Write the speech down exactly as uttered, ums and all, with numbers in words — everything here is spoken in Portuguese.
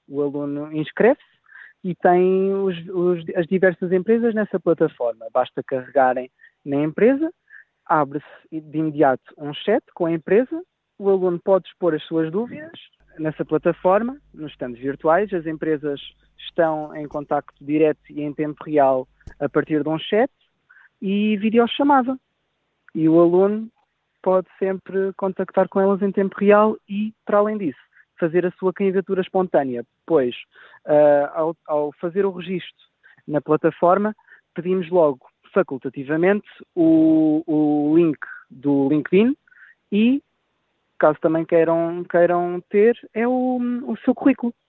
O aluno inscreve-se e tem os, os, as diversas empresas nessa plataforma. Basta carregarem na empresa, abre-se de imediato um chat com a empresa, o aluno pode expor as suas dúvidas nessa plataforma, nos stands virtuais. As empresas estão em contacto direto e em tempo real a partir de um chat e videochamada. E o aluno pode sempre contactar com elas em tempo real e, para além disso, fazer a sua candidatura espontânea, pois uh, ao, ao fazer o registro na plataforma, pedimos logo, facultativamente, o, o link do LinkedIn e, caso também queiram, queiram ter, é o, o seu currículo.